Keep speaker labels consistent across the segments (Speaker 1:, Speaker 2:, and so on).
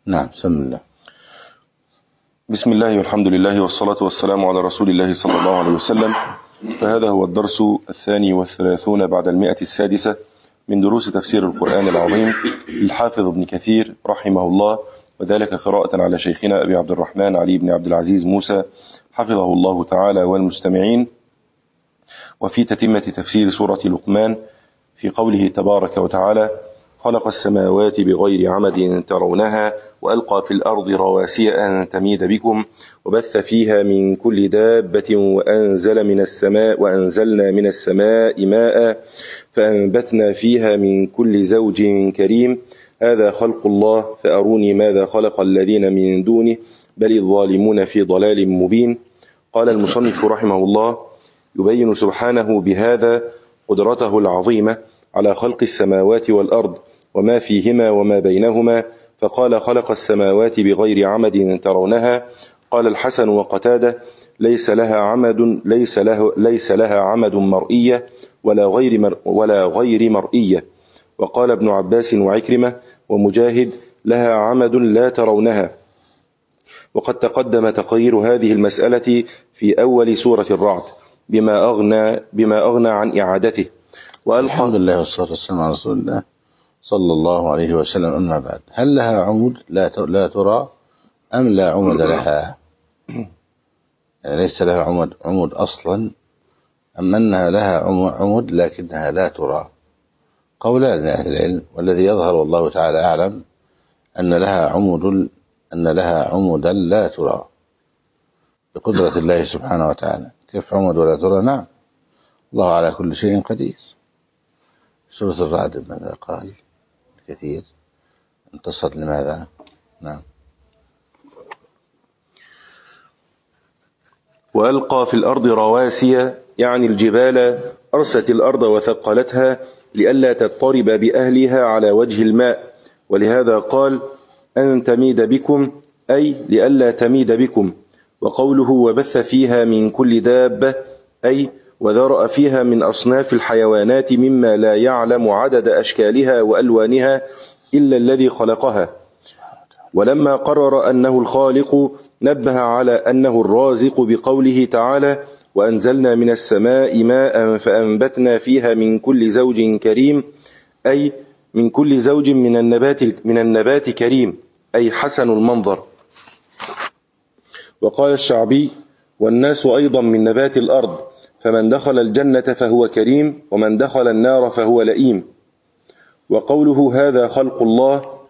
Speaker 1: نعم، بسم الله.
Speaker 2: بسم الله والحمد لله والصلاة والسلام على رسول الله صلى الله عليه وسلم. فهذا هو الدرس 32 بعد 106 من دروس تفسير القرآن العظيم للحافظ ابن كثير رحمه الله، وذلك قراءة على شيخنا أبي عبد الرحمن علي بن عبد العزيز موسى حفظه الله تعالى والمستمعين. وفي تتمة تفسير سورة لقمان في قوله تبارك وتعالى: خلق السماوات بغير عمد ترونها وألقى في الأرض رواسي أن تميد بكم وبث فيها من كل دابة وأنزلنا من السماء ماء فأنبتنا فيها من كل زوج كريم هذا خلق الله فأروني ماذا خلق الذين من دونه بل الظالمون في ضلال مبين. قال المصنف رحمه الله: يبين سبحانه بهذا قدرته العظيمة على خلق السماوات والأرض وما فيهما وما بينهما، فقال: خلق السماوات بغير عمد ترونها. قال الحسن وقتادة: ليس لها عمد مرئية ولا غير مرئية. وقال ابن عباس وعكرمة ومجاهد: لها عمد لا ترونها. وقد تقدم تقرير هذه المسألة في أول سورة الرعد بما أغنى عن إعادته.
Speaker 1: الحمد لله والصلاة والسلام على رسول الله صلى الله عليه وسلم. أما بعد، هل لها عمود لا ترى أم لا عمد لها؟ يعني ليس لها عمود أصلا، أم أنها لها عمود لكنها لا ترى؟ قولان لأهل العلم، والذي يظهر والله تعالى أعلم أن لها عمودا لا ترى بقدرة الله سبحانه وتعالى. كيف عمود ولا ترى؟ نعم، الله على كل شيء قدير. سورة الرعد ماذا قال كثير؟ انتصر لماذا؟ نعم.
Speaker 2: وألقى في الأرض رواسي، يعني الجبال، أرست الأرض وثقلتها لئلا تضطرب بأهلها على وجه الماء، ولهذا قال: أن تميد بكم، أي لئلا تميد بكم. وقوله: وبث فيها من كل دابة، أي وذرأ فيها من أصناف الحيوانات مما لا يعلم عدد أشكالها وألوانها إلا الذي خلقها. ولما قرر أنه الخالق نبه على أنه الرازق بقوله تعالى: وأنزلنا من السماء ماء فأنبتنا فيها من كل زوج كريم، أي من كل زوج من النبات كريم، أي حسن المنظر. وقال الشعبي: والناس أيضا من نبات الأرض، فمن دخل الجنة فهو كريم ومن دخل النار فهو لئيم. وقوله: هذا خلق الله،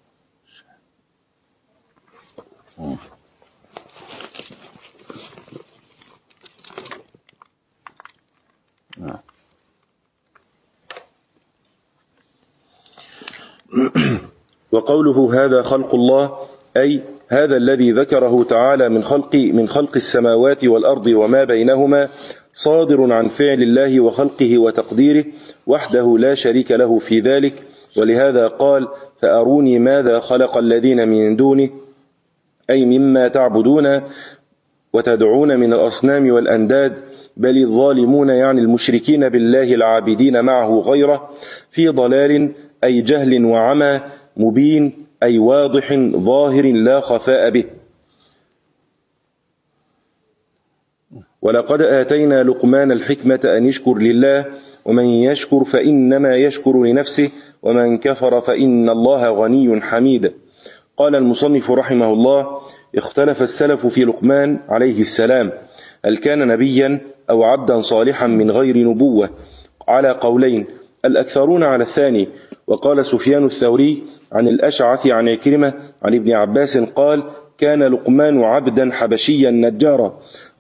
Speaker 2: وقوله هذا خلق الله، أي هذا الذي ذكره تعالى من خلق السماوات والأرض وما بينهما صادر عن فعل الله وخلقه وتقديره وحده لا شريك له في ذلك. ولهذا قال: فأروني ماذا خلق الذين من دونه، أي مما تعبدون وتدعون من الأصنام والأنداد، بل الظالمون يعني المشركين بالله العابدين معه غيره في ضلال، أي جهل وعمى، مبين، أي واضح ظاهر لا خفاء به. ولقد آتينا لقمان الحكمة أن يشكر لله، ومن يشكر فإنما يشكر لنفسه، ومن كفر فإن الله غني حميد. قال المصنف رحمه الله: اختلف السلف في لقمان عليه السلام، هل كان نبيا أو عبدا صالحا من غير نبوة، على قولين، الأكثرون على الثاني. وقال سفيان الثوري عن الأشعث عن عكرمة عن ابن عباس قال: كان لقمان عبدا حبشيا نجارا.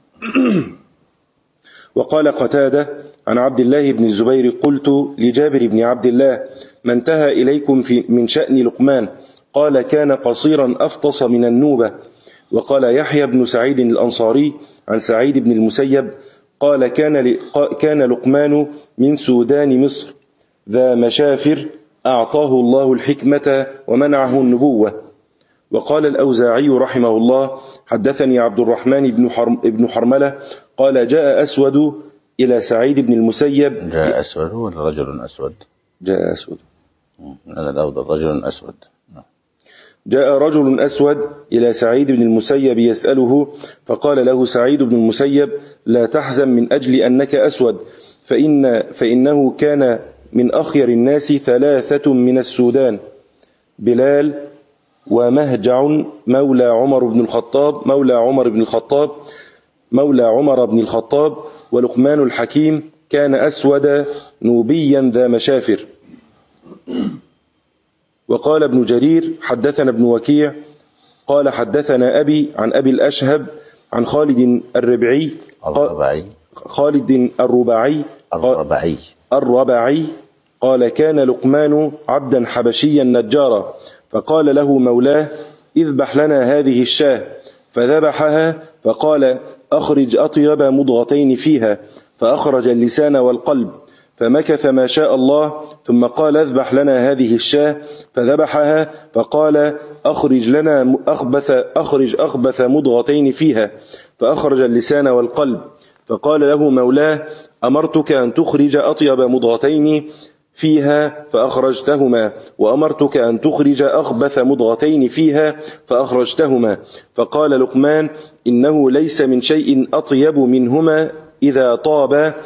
Speaker 2: وقال قتادة عن عبد الله بن الزبير: قلت لجابر بن عبد الله: ما انتهى إليكم من شأن لقمان؟ قال: كان قصيرا أفطس من النوبة. وقال يحيى بن سعيد الأنصاري عن سعيد بن المسيب قال: كان لقمان من سودان مصر، ذا مشافر، أعطاه الله الحكمة ومنعه النبوة. وقال الأوزاعي رحمه الله: حدثني عبد الرحمن بن حرملة قال: جاء أسود إلى سعيد بن المسيب.
Speaker 1: جاء أسود ولا رجل أسود؟
Speaker 2: جاء أسود،
Speaker 1: هذا الأفضل رجل أسود.
Speaker 2: جاء رجل أسود إلى سعيد بن المسيب يسأله، فقال له سعيد بن المسيب: لا تحزن من أجل أنك أسود، فإنه كان من أخير الناس 3 من السودان: بلال، ومهجع مولى عمر بن الخطاب، ولقمان الحكيم كان أسود نوبيا ذا مشافر. وقال ابن جرير: حدثنا ابن وكيع قال حدثنا أبي عن أبي الأشهب عن خالد الربعي قال: كان لقمان عبدا حبشيا نجارا، فقال له مولاه: اذبح لنا هذه الشاة، فذبحها، فقال: أخرج أطيب مضغتين فيها، فأخرج اللسان والقلب، فمكث ما شاء الله، ثم قال: اذبح لنا هذه الشاة، فذبحها، فقال: أخرج أخبث مضغتين فيها، فأخرج اللسان والقلب، فقال له مولاه: أمرتك أن تخرج أطيب مضغتين فيها فأخرجتهما، وأمرتك أن تخرج أخبث مضغتين فيها فأخرجتهما. فقال لقمان: إنه ليس من شيء أطيب منهما إذا طاب،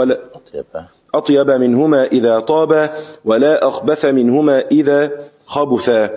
Speaker 2: ولا أخبث منهما إذا خبثا.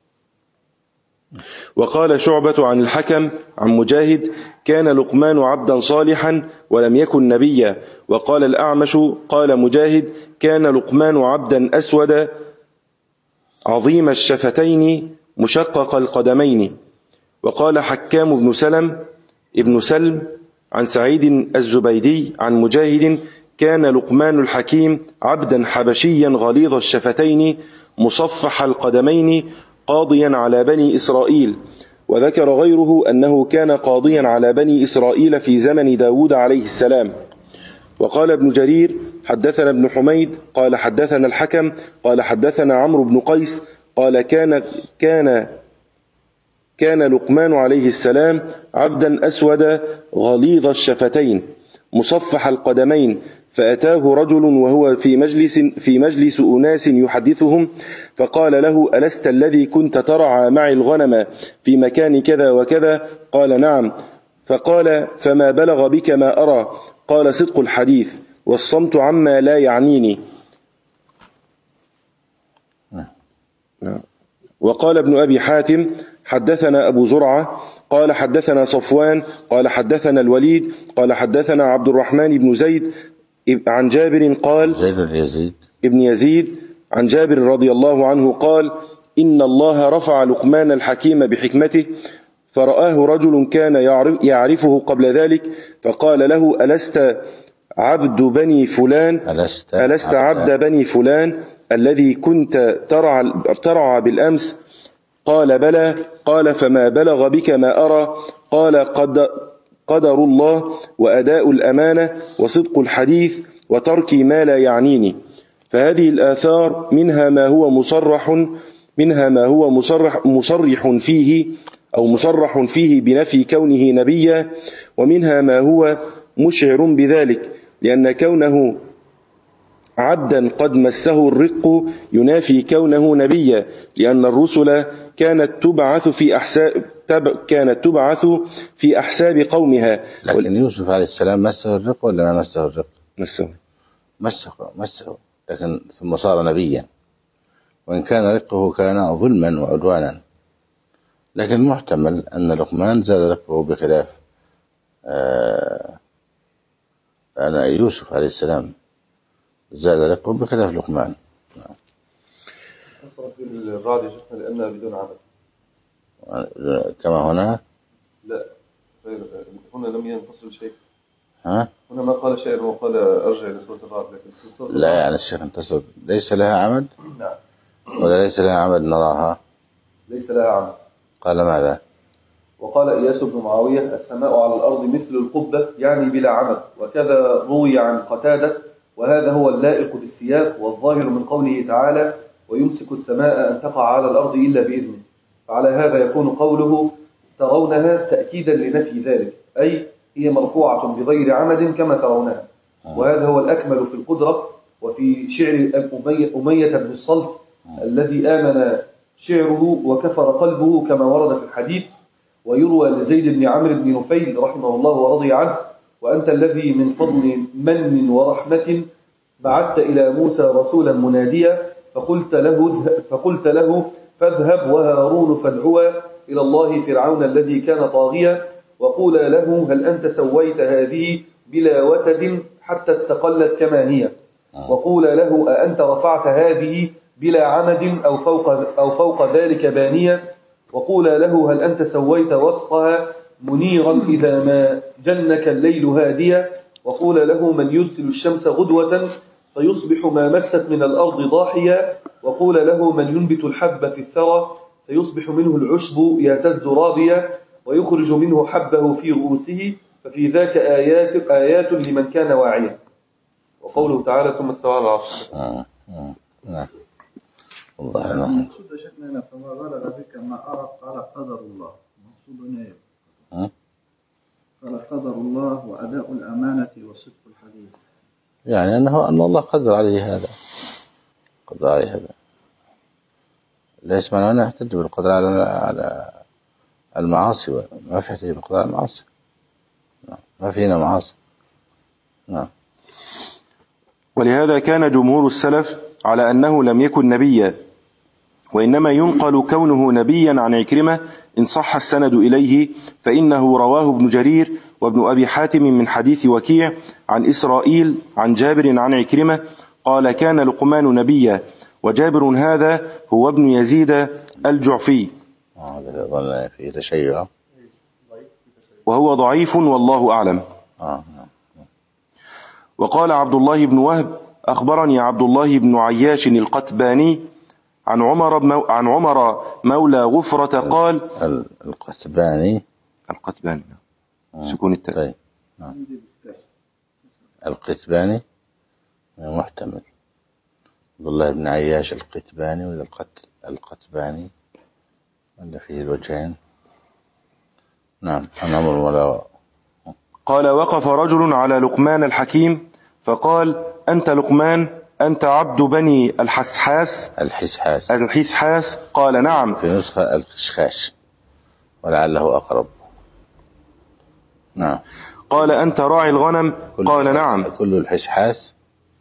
Speaker 2: وقال شعبة عن الحكم عن مجاهد: كان لقمان عبدا صالحا ولم يكن نبيا. وقال الأعمش قال مجاهد: كان لقمان عبدا أسود عظيم الشفتين مشقق القدمين. وقال حكام ابن سلم عن سعيد الزبيدي عن مجاهد: كان لقمان الحكيم عبدا حبشيا غليظ الشفتين مصفح القدمين قاضيا على بني إسرائيل. وذكر غيره أنه كان قاضيا على بني إسرائيل في زمن داود عليه السلام. وقال ابن جرير: حدثنا ابن حميد قال حدثنا الحكم قال حدثنا عمرو بن قيس قال كان لقمان عليه السلام عبدا أسود غليظ الشفتين مصفح القدمين، فأتاه رجل وهو في مجلس أناس يحدثهم، فقال له: ألست الذي كنت ترعى معي الغنم في مكان كذا وكذا؟ قال: نعم. فقال: فما بلغ بك ما أرى؟ قال: صدق الحديث والصمت عما لا يعنيني. وقال ابن أبي حاتم: حدثنا أبو زرعة قال حدثنا صفوان قال حدثنا الوليد قال حدثنا عبد الرحمن بن زيد عن جابر قال: ابن يزيد عن جابر رضي الله عنه قال: إن الله رفع لقمان الحكيم بحكمته، فرآه رجل كان يعرفه قبل ذلك، فقال له: ألست عبد بني فلان الذي كنت ترعى بالأمس؟ قال: بلى. قال: فما بلغ بك ما أرى؟ قال: قدر الله وأداء الأمانة وصدق الحديث وترك ما لا يعنيني. فهذه الآثار منها ما هو مصرح فيه بنفي كونه نبيا، ومنها ما هو مشعر بذلك، لأن كونه عبدا قد مسه الرق ينافي كونه نبيا، لأن الرسل كانت تبعث في أحساب قومها.
Speaker 1: لكن يوسف عليه السلام مسه الرق ولا ما مسه الرق؟ مسه، لكن ثم صار نبيا، وإن كان رقه كان ظلما وعدوانا، لكن محتمل أن لقمان زاد رقه بخلاف أن يوسف عليه السلام زاد رقه بخلاف لقمان.
Speaker 2: أصرف بالرعد شفنا لأنها بدون عمل
Speaker 1: كما هنا.
Speaker 2: لا، هنا لم ينفصل شيء. هنا ما قال شيء وقال أرجع لسورة الرعد، لكن
Speaker 1: لا، يعني الشيخ انتصر ليس لها عمل.
Speaker 2: نعم.
Speaker 1: ولا ليس لها عمل نراها؟
Speaker 2: ليس لها عمل.
Speaker 1: قال ماذا؟
Speaker 2: وقال إياس بن معاوية: السماء على الأرض مثل القبة، يعني بلا عمل. وكذا روي عن قتادة، وهذا هو اللائق بالسياق والظاهر من قوله تعالى: ويمسك السماء أن تقع على الأرض إلا بإذنه. فعلى هذا يكون قوله ترونها تأكيدا لنفي ذلك، أي هي مرفوعة بغير عمد كما ترونها. وهذا هو الأكمل في القدرة. وفي شعر أمية بن الصلت الذي آمن
Speaker 3: شعره وكفر قلبه كما ورد في الحديث. ويروى لزيد بن عمرو بن نفيل رحمه الله ورضي عنه: وأنت الذي من فضل من ورحمة بعثت إلى موسى رسولا مناديا فقلت له فاذهب وهارون فادعوا إلى الله فرعون الذي كان طاغيا وقولا له هل أنت سويت هذه بلا وتد حتى استقلت كما هي، وقولا له أأنت رفعت هذه بلا عمد أو فوق ذلك بانية، وقولا له هل أنت سويت وسطها منيرا إذا ما جنك الليل هاديا، وقولا له من يرسل الشمس غدوة فيصبح ما مست من الأرض ضاحيا، وقولا له من ينبت الحب في الثرى فيصبح منه العشب يهتز رابيا ويخرج منه حبه في رؤوسه، ففي ذاك آيات لمن كان واعيا. وقوله تعالى ثم استوى على العرش.
Speaker 1: نعم. الله
Speaker 4: يعني
Speaker 1: يرحمه.
Speaker 4: المقصود شكلنا فما بلغ بك ما أرى قال قدر الله. المقصود هنا قال قدر الله وأداء الأمانة وصدق الحديث،
Speaker 1: يعني أن الله قدر عليه هذا، قدر عليه هذا. ليس معنى أنه يحتج بالقدر على المعاصي، ما في يحتج بالقدر على المعاصي، ما فينا معاصي. نعم.
Speaker 2: ولهذا كان جمهور السلف على أنه لم يكن نبيا، وإنما ينقل كونه نبيا عن عكرمة إن صح السند إليه، فإنه رواه ابن جرير وابن أبي حاتم من حديث وكيع عن إسرائيل عن جابر عن عكرمة قال كان لقمان نبيا، وجابر هذا هو ابن يزيد الجعفي،
Speaker 1: هذا ظل فيه تشيع
Speaker 2: وهو ضعيف والله أعلم. وقال عبد الله بن وهب أخبرني عبد الله بن عياش القتباني عن عمر مولى غفرة قال
Speaker 1: القتباني
Speaker 2: سكون التاء.
Speaker 1: القتباني محتمل، عبد الله بن عياش القتباني ولا القتباني ولا فيه الوجهين. نعم. عن عمر ولا
Speaker 2: قال وقف رجل على لقمان الحكيم فقال أنت لقمان أنت عبد بني الحسحاس قال نعم.
Speaker 1: في نسخة الخشخاش ولعله أقرب. نعم.
Speaker 2: قال أنت راعي الغنم قال نعم.
Speaker 1: كل الحسحاس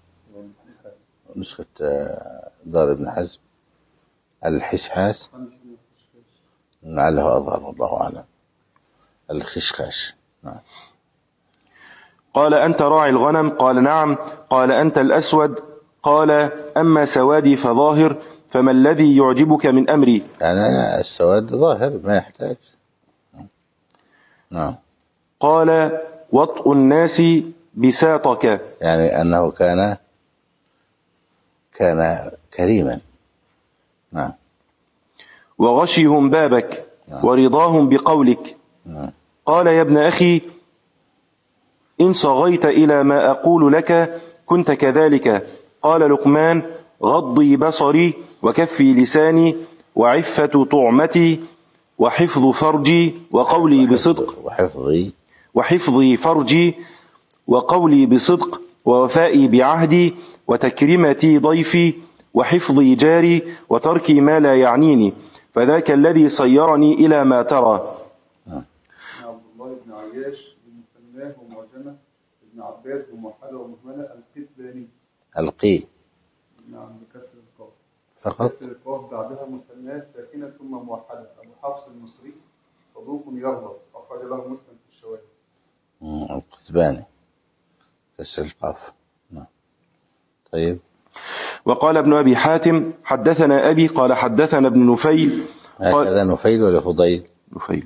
Speaker 1: نسخة دار ابن حزم الحسحاس لعله أظهر والله أعلم الخشخاش. نعم.
Speaker 2: قال أنت راعي الغنم قال نعم. قال أنت الأسود قال أما سوادي فظاهر فما الذي يعجبك من أمري.
Speaker 1: يعني السواد ظاهر ما يحتاج. نعم.
Speaker 2: قال وطء الناس بساطك،
Speaker 1: يعني أنه كان كريما. نعم.
Speaker 2: وغشيهم بابك ورضاهم بقولك. قال يا ابن أخي إن صغيت إلى ما أقول لك كنت كذلك. قال لقمان غضي بصري وكفي لساني وعفة طعمتي وحفظ فرجي وقولي بصدق وحفظي فرجي وقولي بصدق ووفائي بعهدي وتكريمتي ضيفي وحفظي جاري وتركي ما لا يعنيني، فذاك الذي صيرني إلى ما ترى.
Speaker 4: عبد الله بن عياش بمثناه ومعجمة، ابن عباس بموحدة ومهملة، القتباني
Speaker 1: القي
Speaker 4: نعم بكسر القاف
Speaker 1: فقط،
Speaker 4: كسر القاف بعدها مثناه ساكنة ثم موحدة. أبو حفص المصري صدوق يغلط، أخرج له مسلم في الشواهد.
Speaker 1: القتباني كسر القاف. نعم. طيب.
Speaker 2: وقال ابن أبي حاتم حدثنا أبي قال حدثنا ابن نفيل.
Speaker 1: هذا نفيل ولا فضيل؟
Speaker 2: نفيل.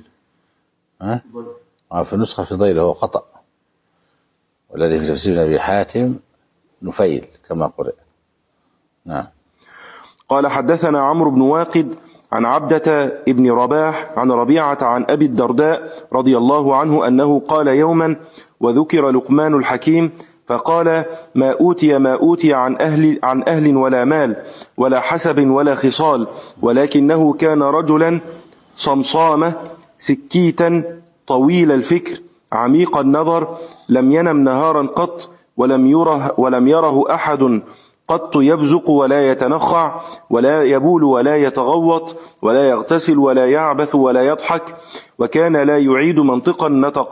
Speaker 1: في نسخة فضيل هو خطأ، والذي في تفسير ابن أبي حاتم نفيل كما قرأ. نعم.
Speaker 2: قال حدثنا عمرو بن واقد عن عبدة ابن رباح عن ربيعة عن أبي الدرداء رضي الله عنه أنه قال يوما وذكر لقمان الحكيم فقال ما أوتي عن أهل ولا مال ولا حسب ولا خصال، ولكنه كان رجلا صمصامة سكيتا طويل الفكر عميق النظر، لم ينم نهارا قط ولم يره أحد قط يبزق ولا يتنخع ولا يبول ولا يتغوط ولا يغتسل ولا يعبث ولا يضحك، وكان لا يعيد منطقا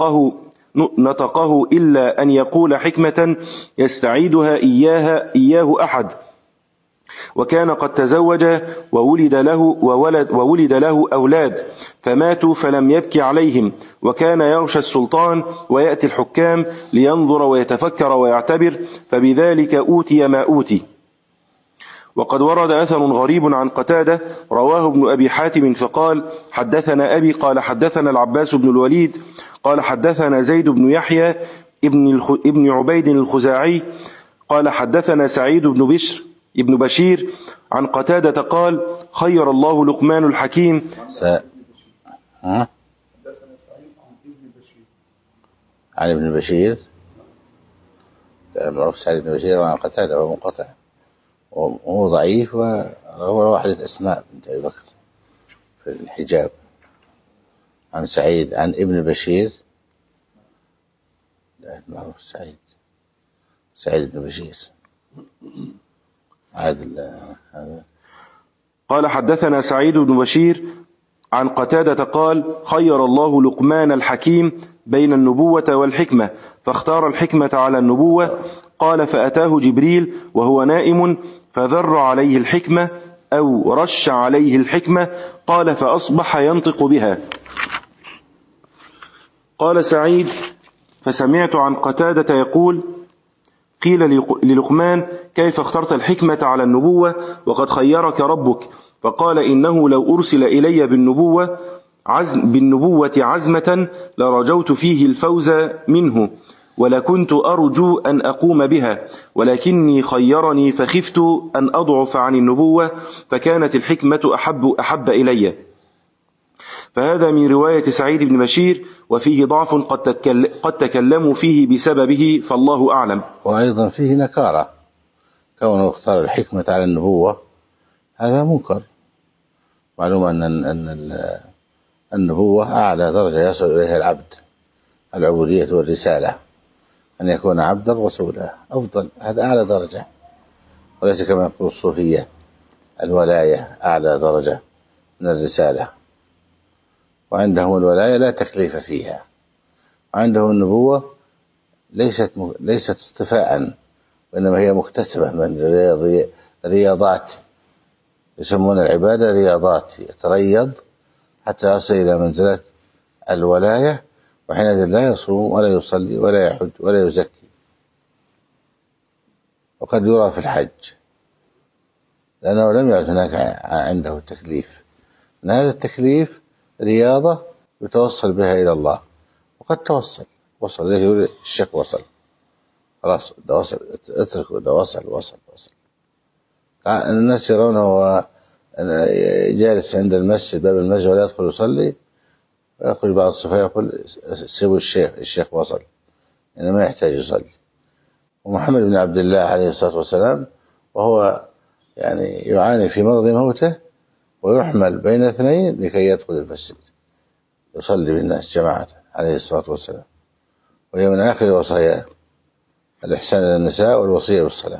Speaker 2: نطقه إلا أن يقول حكمة يستعيدها إياه أحد. وكان قد تزوج وولد له أولاد فماتوا فلم يبكي عليهم، وكان يغشى السلطان ويأتي الحكام لينظر ويتفكر ويعتبر، فبذلك أوتي ما أوتي. وقد ورد أثر غريب عن قتادة رواه ابن أبي حاتم فقال: حدثنا أبي قال حدثنا العباس بن الوليد قال حدثنا زيد بن يحيى ابن عبيد الخزاعي قال حدثنا سعيد ابن بشير عن قتادة قال: خير الله لقمان الحكيم.
Speaker 1: عن ابن بشير، معروف سعيد بن بشير عن قتادة هو منقطع وهو ضعيف، وهو واحد أسماء بنت أبي بكر في الحجاب. عن سعيد عن ابن بشير، معروف سعيد بن بشير هذا.
Speaker 2: قال حدثنا سعيد بن بشير عن قتادة قال: خير الله لقمان الحكيم بين النبوة والحكمة، فاختار الحكمة على النبوة. قال: فأتاه جبريل وهو نائم فذر عليه الحكمة أو رش عليه الحكمة، قال: فأصبح ينطق بها. قال سعيد: فسمعت عن قتادة يقول: قيل للقمان: كيف اخترت الحكمة على النبوة وقد خيرك ربك؟ فقال: إنه لو أرسل إلي بالنبوة عزمة لرجوت فيه الفوز منه، ولكنت أرجو أن أقوم بها، ولكني خيرني فخفت أن أضعف عن النبوة، فكانت الحكمة أحب إلي. فهذا من رواية سعيد بن بشير، وفيه ضعف قد تكلموا فيه بسببه، فالله أعلم.
Speaker 1: وأيضا فيه نكارة، كونه اختار الحكمة على النبوة هذا منكر. معلوم أن النبوة أعلى درجة يصل إليها العبد، العبودية والرسالة، أن يكون عبدا رسولا أفضل، هذا أعلى درجة، وليس كما يقول الصوفية الولاية أعلى درجة من الرسالة. وعندهم الولاية لا تكليف فيها، وعندهم النبوة ليست اصطفاء، وإنما هي مكتسبة من رياضات، يسمون العبادة رياضات، يتريض حتى يصل إلى منزلة الولاية، وحينئذ لا يصوم ولا يصلي ولا يحج ولا يزكي. وقد يرى في الحج لأنه لم يعد هناك عنده تكليف، أن هذا التكليف رياضة يتوصل بها إلى الله، وقد وصل إليه، يقول الشيخ وصل خلاص، ده وصل، اتركه، ده وصل. الناس يرونه جالس عند المسجد، باب المسجد، ولا يدخل يصلي، ويخرج بعض الصفاء يقول سيبوا الشيخ وصل، يعني ما يحتاج يصلي. ومحمد بن عبد الله عليه الصلاة والسلام وهو يعني يعاني في مرض موته، ويحمل بين اثنين لكي يدخل المسجد يصلي بالناس جماعة عليه الصلاة والسلام، وهي من آخر وصاياه الإحسان إلى النساء والوصية بالصلاة.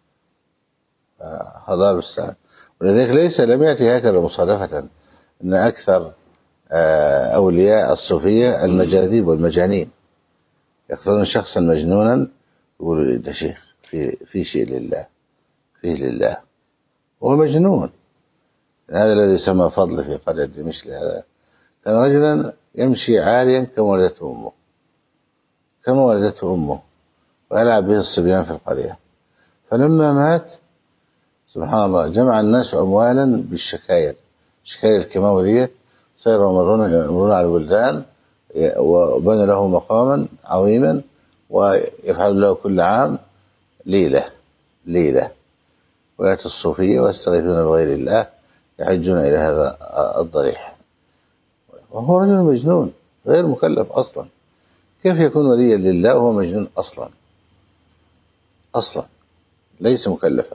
Speaker 1: هذا بالسلام. ولذلك لم يأتي هكذا مصادفة، أن أكثر أولياء الصوفية المجاذيب والمجانين، يقتلون شخصا مجنونا يقولوا ده شيخ في شيء لله، فيه لله، وهو مجنون. هذا الذي يسمى فضل في قرية دمشق، هذا كان رجلا يمشي عاريا كما ولدته أمه ويلعب به الصبيان في القرية. فلما مات سبحان الله جمع الناس أموالا بالشكاير، الشكاير الكيماوية، صاروا يمرون على البلدان وبنوا له مقاما عظيما، ويفعل له كل عام ليلة، ويأتي الصوفية ويستغيثون بغير الله، يحجون إلى هذا الضريح، وهو رجل مجنون غير مكلف أصلا. كيف يكون وليا لله وهو مجنون أصلا ليس مكلفا؟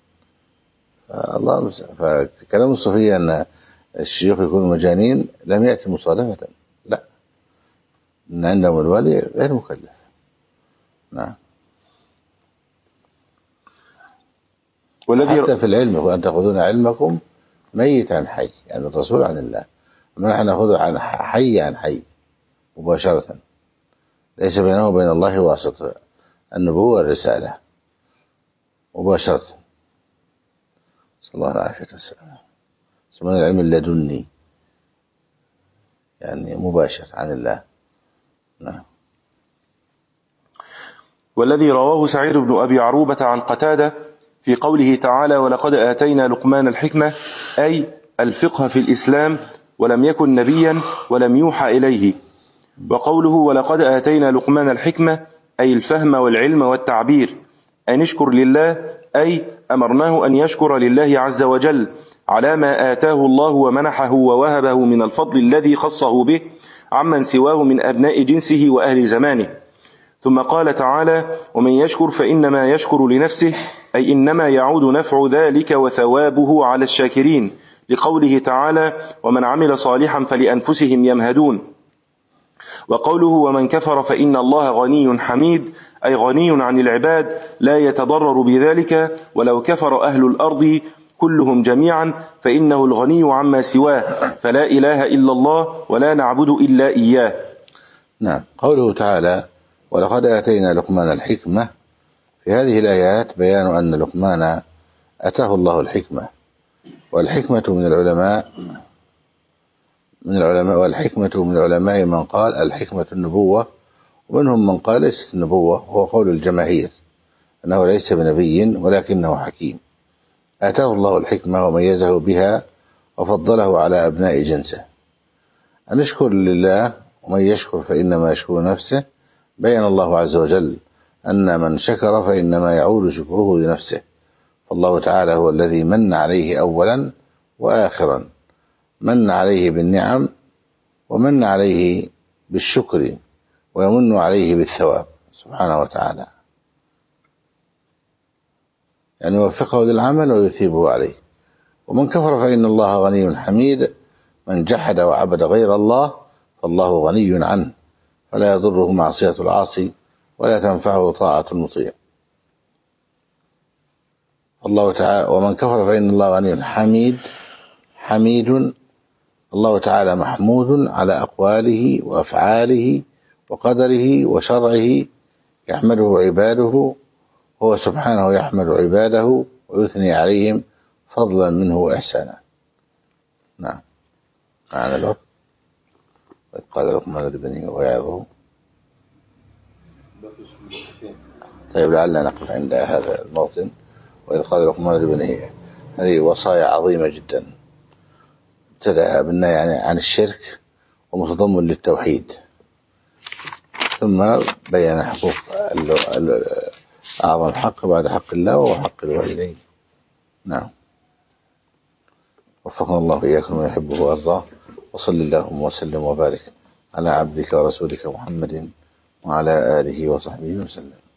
Speaker 1: فكلام الصوفية أن الشيوخ يكونوا مجانين لم يأتي مصادفة، لا، إن عندهم الولي غير مكلف. نعم. حتى في العلم وأن تأخذون علمكم ميت عن حي، يعني الرسول عن الله، أما نحن نأخذه عن حي عن حي مباشرة، ليس بينه وبين الله واسطة، النبوة والرسالة مباشرة. صلى الله عليه وسلم سمعنا العلم اللدني، يعني مباشر عن الله. نعم.
Speaker 2: والذي رواه سعيد بن أبي عروبة عن قتادة في قوله تعالى ولقد آتينا لقمان الحكمة، أي الفقه في الإسلام، ولم يكن نبيا ولم يوحى إليه. وقوله ولقد آتينا لقمان الحكمة أي الفهم والعلم والتعبير. أن اشكر لله، أي أمرناه أن يشكر لله عز وجل على ما آتاه الله ومنحه ووهبه من الفضل الذي خصه به عمن سواه من أبناء جنسه وأهل زمانه. ثم قال تعالى ومن يشكر فإنما يشكر لنفسه، أي إنما يعود نفع ذلك وثوابه على الشاكرين، لقوله تعالى ومن عمل صالحا فلأنفسهم يمهدون. وقوله ومن كفر فإن الله غني حميد، أي غني عن العباد لا يتضرر بذلك، ولو كفر أهل الأرض كلهم جميعا فإنه الغني عما سواه، فلا إله إلا الله ولا نعبد إلا إياه.
Speaker 1: نعم. قوله تعالى ولقد آتينا لقمان الحكمة، في هذه الآيات بيان أن لقمان أتاه الله الحكمة، والحكمة من العلماء والحكمة من العلماء من قال الحكمة النبوة، ومنهم من قال ليست النبوة، وهو قول الجماهير أنه ليس بنبي ولكنه حكيم. آتاه الله الحكمة وميزه بها وفضله على أبناء جنسه. أن يشكر لله، ومن يشكر فإنما يشكر نفسه. بين الله عز وجل أن من شكر فإنما يعود شكره لنفسه، فالله تعالى هو الذي من عليه أولا وآخرا، من عليه بالنعم ومن عليه بالشكر، ويمن عليه بالثواب سبحانه وتعالى، يعني يوفقه للعمل ويثيبه عليه. ومن كفر فإن الله غني حميد، من جحد وعبد غير الله فالله غني عنه، فلا يضره معصية العاصي ولا تنفعه طاعة المطيع. الله تعالى ومن كفر فإن الله غني حميد، الله تعالى محمود على أقواله وأفعاله وقدره وشرعه، يحمده عباده، هو سبحانه يحمد عباده ويثني عليهم فضلا منه وإحسانا. نعم. معنا الوقت. وإذ قال لقمان لابنه ويعظه. طيب لعلنا نقف عند هذا الموطن. وإذ قال لقمان لابنه، هذه وصايا عظيمة جدا، ابتدأ بالنهي عن الشرك ومتضمن للتوحيد، ثم بين حقوق أعظم حق بعد حق الله وهو حق الوالدين. نعم. وفقنا الله إياكم من يحبه ويرضاه، وصل اللهم وسلم وبارك على عبدك ورسولك محمد وعلى آله وصحبه وسلم.